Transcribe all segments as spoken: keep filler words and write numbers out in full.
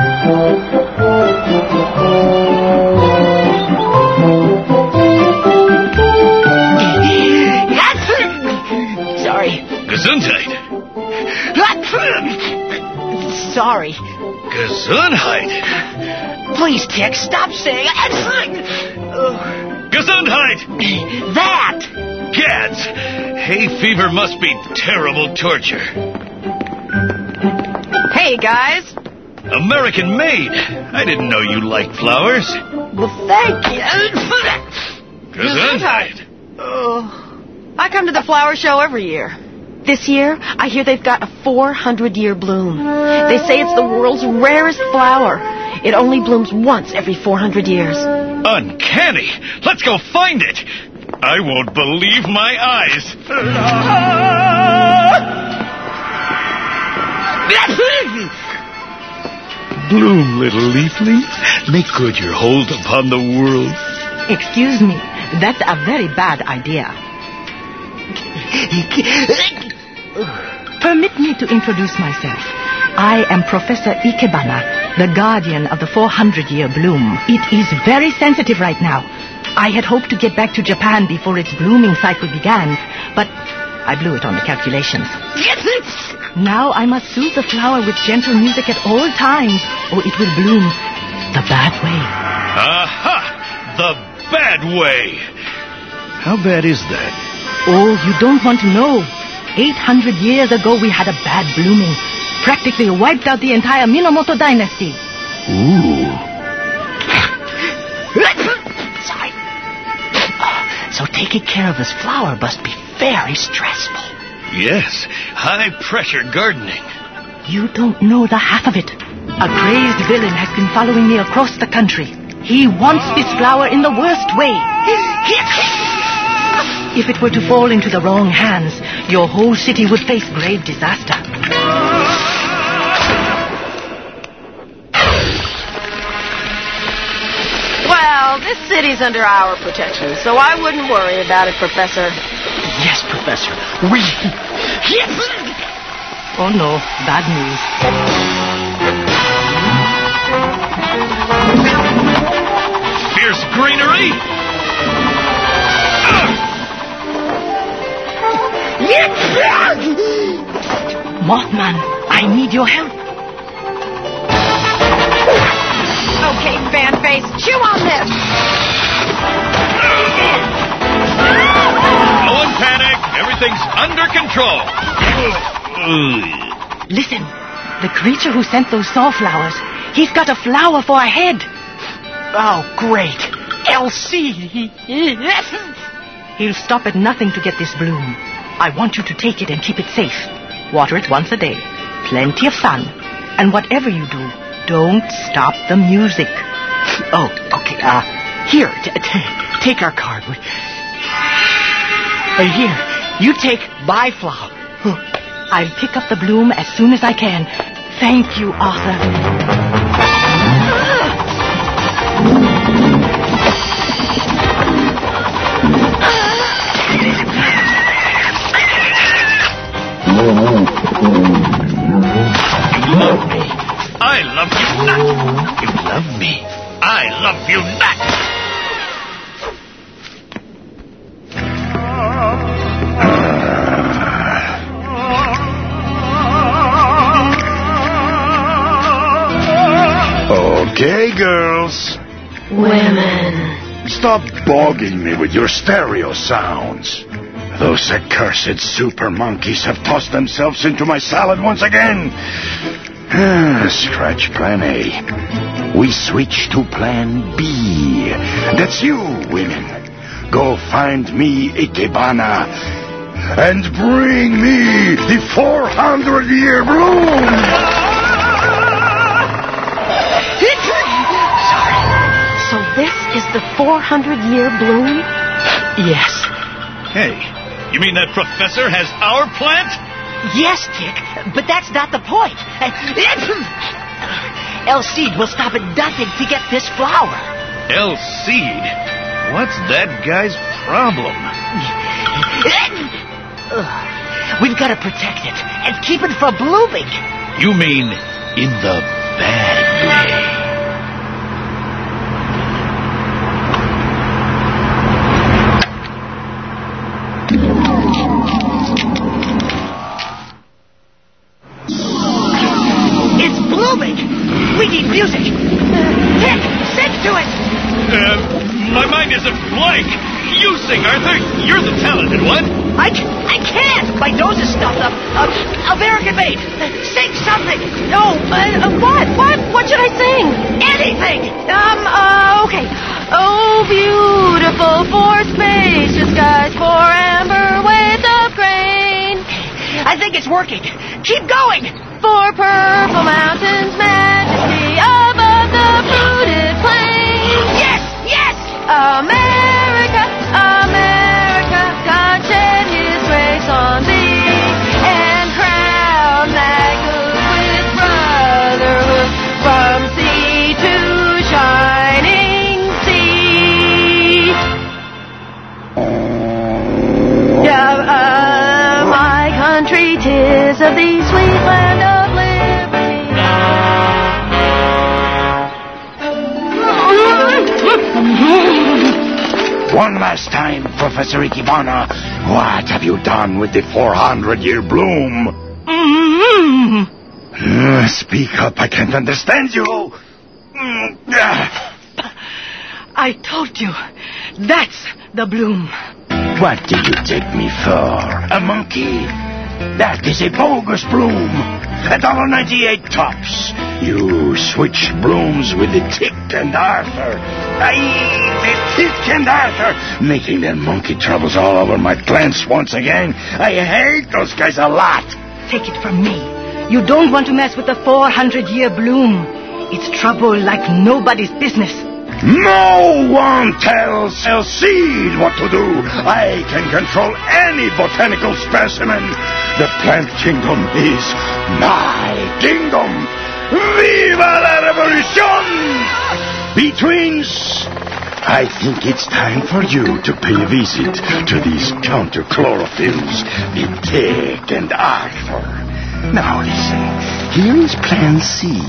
Sorry. Gesundheit. Sorry. Gesundheit. Please, Tick, stop saying... Gesundheit. That. Gads. Hay fever must be terrible torture. Hey, guys. American made. I didn't know you liked flowers. Well, thank you. Gesundheit. Oh, I come to the flower show every year. This year, I hear they've got a four hundred year bloom. They say it's the world's rarest flower. It only blooms once every four hundred years. Uncanny. Let's go find it. I won't believe my eyes. Bloom, little leafling. Make good your hold upon the world. Excuse me, that's a very bad idea. Permit me to introduce myself. I am Professor Ikebana, the guardian of the four hundred year bloom. It is very sensitive right now. I had hoped to get back to Japan before its blooming cycle began, but I blew it on the calculations. Now I must soothe the flower with gentle music at all times, or it will bloom the bad way. Aha! The bad way. How bad is that? Oh, you don't want to know. eight hundred years ago, we had a bad blooming. Practically wiped out the entire Minamoto dynasty. Ooh. Sorry. So taking care of this flower must be very stressful. Yes, high-pressure gardening. You don't know the half of it. A crazed villain has been following me across the country. He wants this flower in the worst way. If it were to fall into the wrong hands, your whole city would face grave disaster. Well, this city's under our protection, so I wouldn't worry about it, Professor. Yes, Professor. We... Yes! Oh, no. Bad news. Fierce greenery. Mothman, I need your help. Okay, Fanface, chew on this. No one panic. Everything's under control. Listen, the creature who sent those sawflowers, he's got a flower for a head. Oh, great. L C. He'll stop at nothing to get this bloom. I want you to take it and keep it safe. Water it once a day. Plenty of sun. And whatever you do, don't stop the music. Oh, okay. Uh, here, t- t- take our card. Uh, here, you take my flower. I'll pick up the bloom as soon as I can. Thank you, Arthur. You love me. I love you not. You love me. I love you not. Okay, girls. Women. Stop bogging me with your stereo sounds. Those accursed super monkeys have tossed themselves into my salad once again. Scratch plan A. We switch to plan B. That's you, women. Go find me Ikebana and bring me the four hundred year bloom. So this is the four hundred year bloom? Yes. Hey, you mean that professor has our plant? Yes, Tick, but that's not the point. Elseed will stop at nothing to get this flower. Elseed? What's that guy's problem? We've got to protect it and keep it from blooming. You mean in the bad way? moving. We need music. Dick, sing to it. Uh, my mind is a blank. You sing, Arthur. You're the talented one. I, I can't. My nose is stuffed up. Uh, American made. Sing something. No, uh, uh, what? What? What should I sing? Anything. Um, uh, okay. Oh, beautiful for spacious skies, for amber waves of grain. I think it's working. Keep going. For purple mountains, majesty above the fruited plains. Yes, yes. America, America, God shed His grace on thee, and crown thy good with brotherhood from sea to shining sea. Yeah, uh, my country, 'tis of thee, sweet land of liberty. One last time, Professor Ikebana, what have you done with the four hundred year bloom? Mm-hmm. Uh, speak up, I can't understand you. Mm, ah. I told you. That's the bloom. What did you take me for? A monkey? That is a bogus bloom. A dollar ninety-eight tops. You switched blooms with the Tick and Arthur. Aye, the Tick and Arthur, making their monkey troubles all over my plants once again. I hate those guys a lot. Take it from me. You don't want to mess with the four hundred year bloom. It's trouble like nobody's business. No one tells a seed what to do. I can control any botanical specimen. The plant kingdom is my kingdom. Viva la revolution! Betweens, I think it's time for you to pay a visit to these counter chlorophylls, the Tick and Arthur. Now listen, here is Plan C.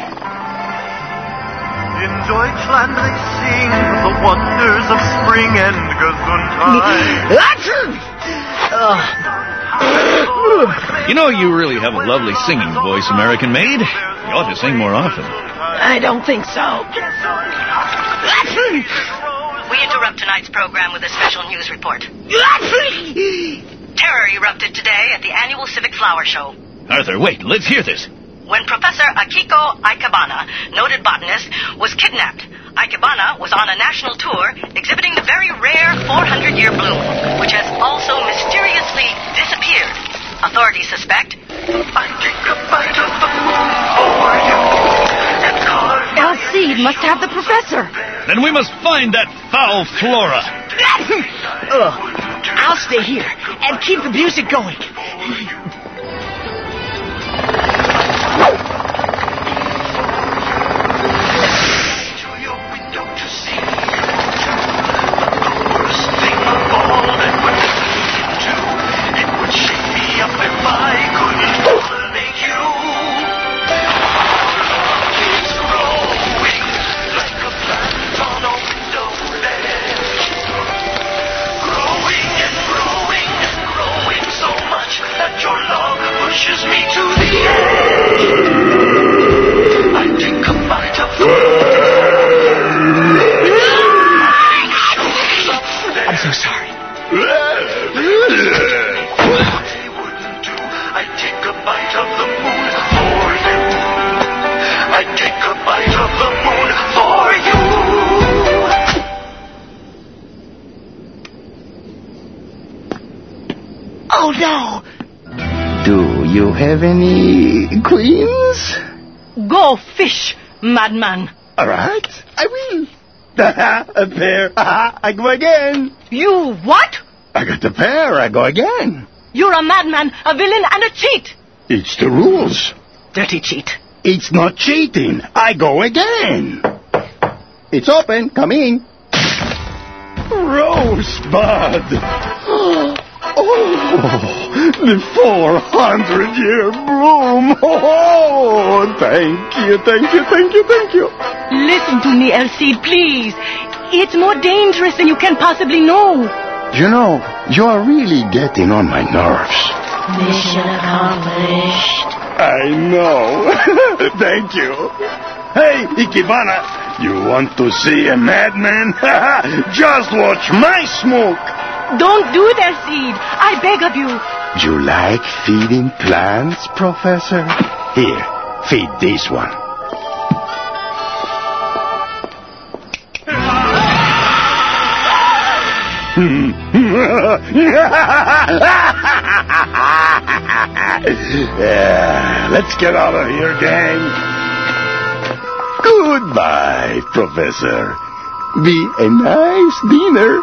In Deutschland they sing the wonders of spring and Gesundheit. You know, you really have a lovely singing voice, American Maid. You ought to sing more often. I don't think so. We interrupt tonight's program with a special news report. Terror erupted today at the annual Civic Flower Show. Arthur, wait, let's hear this. When Professor Akiko Ikebana, noted botanist, was kidnapped, Ikebana was on a national tour exhibiting the very rare four hundred year bloom, which has also mysteriously disappeared. Authorities suspect... I take a bite of the moon for you and carve my Alcide must have the professor. Then we must find that foul Flora. Ugh. I'll stay here and keep the music going. to your window to see the worst thing of all that would do. It would shake me up if I couldn't make you. It's growing like a plant on a window ledge. Growing and growing and growing so much that your love pushes me to the edge. I take a bite of I'm so sorry. I wouldn't do. I take a bite of the moon for you. I take a bite of the moon for you. Oh, no. Do you have any queens? Go fish, madman. All right, I will. A pair. I go again. You what? I got the pair. I go again. You're a madman, a villain, and a cheat. It's the rules. Dirty cheat. It's not cheating. I go again. It's open. Come in. Rosebud. Oh, the four hundred year bloom. Oh, thank you, thank you, thank you, thank you. Listen to me, Alcide, please. It's more dangerous than you can possibly know. You know, you're really getting on my nerves. Mission accomplished. I know. Thank you. Hey, Ikebana, you want to see a madman? Just watch my smoke. Don't do that, Seed. I beg of you. Do you like feeding plants, Professor? Here, feed this one. Yeah, let's get out of here, gang. Goodbye, Professor. Be a nice dinner.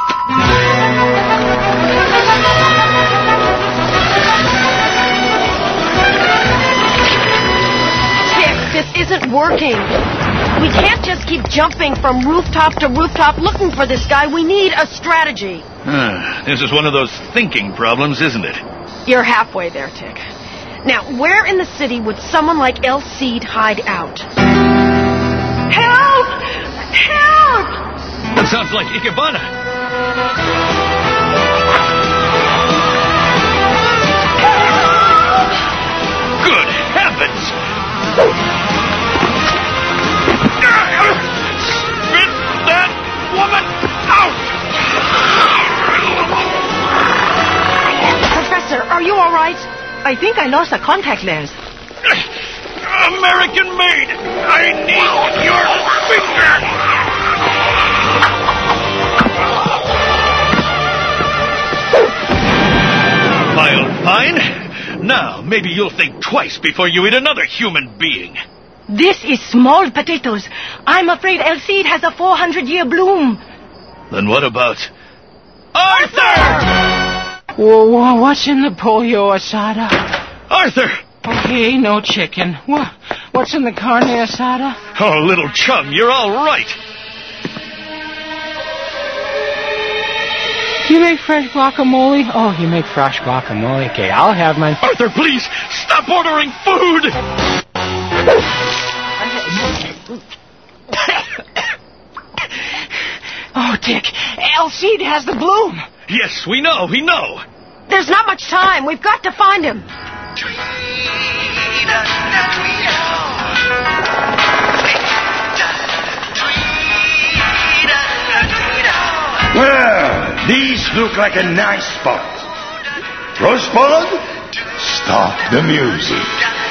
Tick, this isn't working. We can't just keep jumping from rooftop to rooftop looking for this guy. We need a strategy. Uh, this is one of those thinking problems, isn't it? You're halfway there, Tick. Now, where in the city would someone like El Cid hide out? Help! Help! That sounds like Ikebana. Good heavens! Spit that woman out! Professor, are you all right? I think I lost a contact lens. American made! I need your finger! Mild Pine, now maybe you'll think twice before you eat another human being. This is small potatoes. I'm afraid El Cid has a four hundred year bloom. Then what about Arthur? Whoa, what's in the pollo asada? Arthur! Okay, no chicken. What, what's in the carne asada? Oh, little chum, you're all right. You make fresh guacamole? Oh, you make fresh guacamole. Okay, I'll have mine. Arthur, please, stop ordering food! Oh, Dick, El Cid has the bloom. Yes, we know, we know. There's not much time. We've got to find him. Well, these look like a nice spot. Rosebud, stop the music.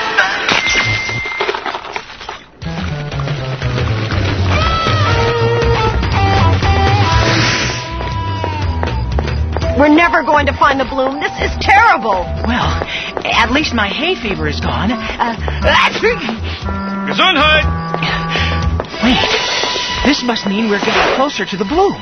We're never going to find the bloom. This is terrible. Well, at least my hay fever is gone. Uh, Gesundheit! Wait, this must mean we're getting closer to the bloom.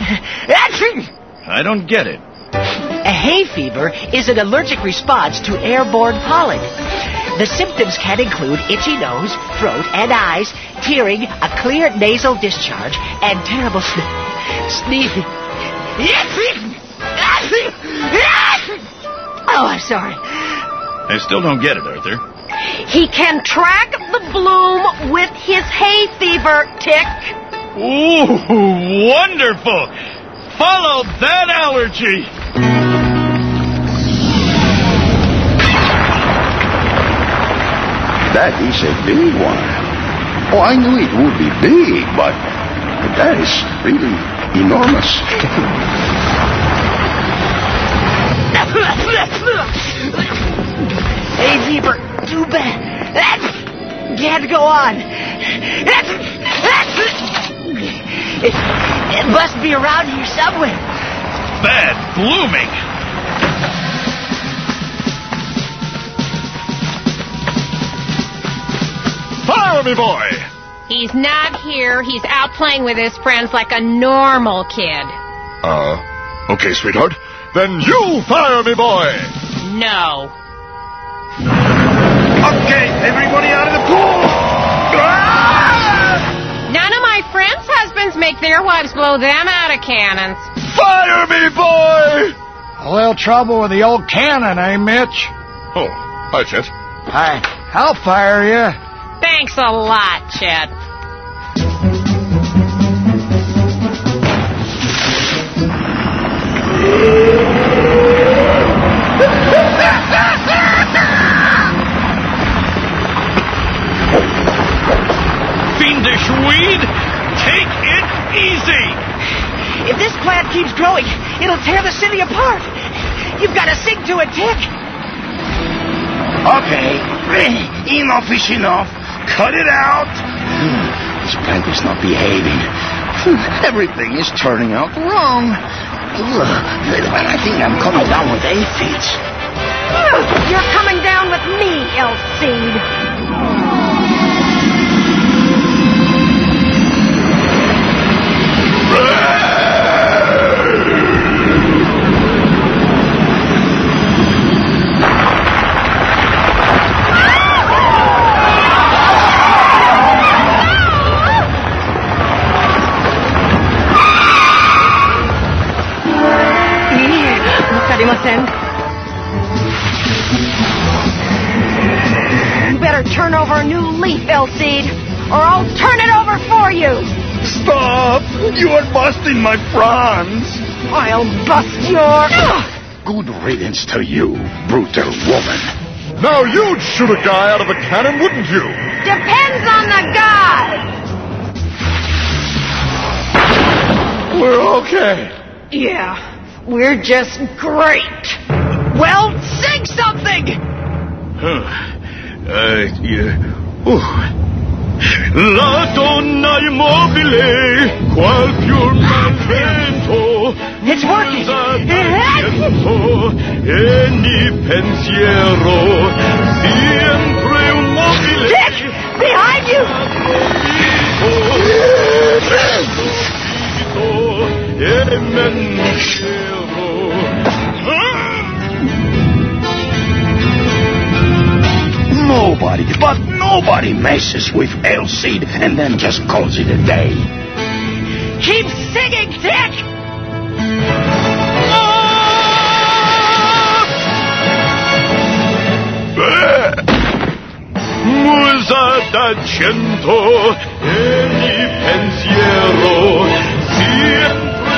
I don't get it. A hay fever is an allergic response to airborne pollen. The symptoms can include itchy nose, throat, and eyes, tearing, a clear nasal discharge, and terrible sne- sneezing. Oh, I'm sorry. I still don't get it, Arthur. He can track the bloom with his hay fever, Tick. Ooh, wonderful! Follow that allergy! That is a big one. Oh, I knew it would be big, but that is really enormous. Hay fever, too bad. Can't go on. It, it must be around here somewhere. Bad blooming! Fire me, boy! He's not here. He's out playing with his friends like a normal kid. Uh, okay, sweetheart. Then you fire me, boy! No. Okay, everybody out of the pool! Ah! None of my friends' husbands make their wives blow them out of cannons. Fire me, boy! A little trouble with the old cannon, eh, Mitch? Oh, hi, Chet. Hi. I'll fire you. Thanks a lot, Chet. foolish weed. Take it easy. If this plant keeps growing, it'll tear the city apart. You've got to sing to it, Dick. Okay, enough is enough. Cut it out. This plant is not behaving. Everything is turning out wrong. I think I'm coming down with aphids. You're coming down with me, Elseed. You better turn over a new leaf, Elseed, or I'll turn it over for you. Stop! You are busting my fronds. I'll bust your... Good riddance to you, brutal woman. Now you'd shoot a guy out of a cannon, wouldn't you? Depends on the guy. We're okay. Yeah, we're just great. Well, sing something! Huh. Uh, yeah. Ooh. La donna immobile, qual fior malvento. It's working. E ni pensiero, sempre immobile. Dick! Behind you! E mensiero. Nobody, but nobody messes with Elseed and then just calls it a day. Keep singing, Dick! Musa d'argento e mi pensiero sempre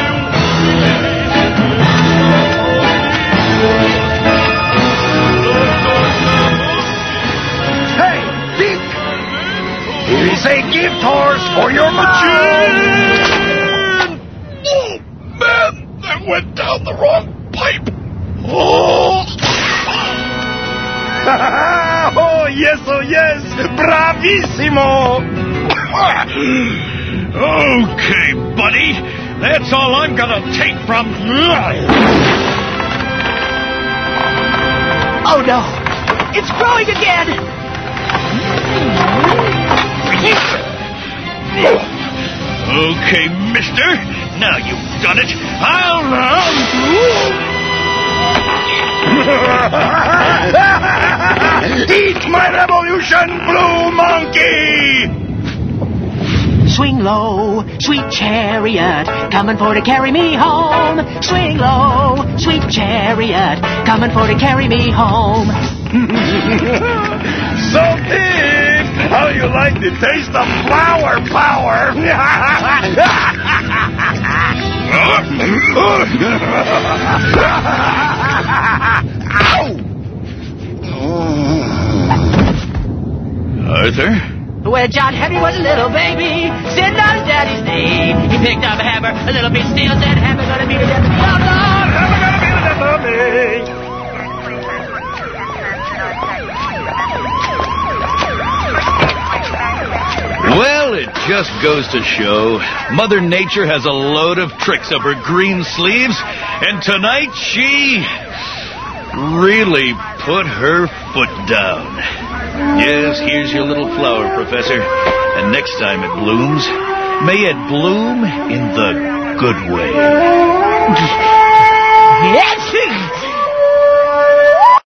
Hey, Dick! Here is a gift horse for your machine! Oh, man, that went down the wrong pipe. Oh! Oh, yes, oh, yes! Bravissimo! Okay, buddy. That's all I'm gonna take from... Oh, no. It's growing again! Okay, mister. Now you've done it. I'll... Eat my revolution, blue monkey! Swing low, sweet chariot, coming for to carry me home. Swing low, sweet chariot, coming for to carry me home. So, Dick, how you like the taste of flower power? Arthur? When John Henry was a little baby, sitting on his daddy's knee, he picked up a hammer, a little piece of steel, said, hammer gonna be the death of me. Oh, Lord, hammer gonna be the death of me. Well, it just goes to show Mother Nature has a load of tricks up her green sleeves, and tonight she really put her foot down. Yes, here's your little flower, Professor. And next time it blooms, may it bloom in the good way. Yes!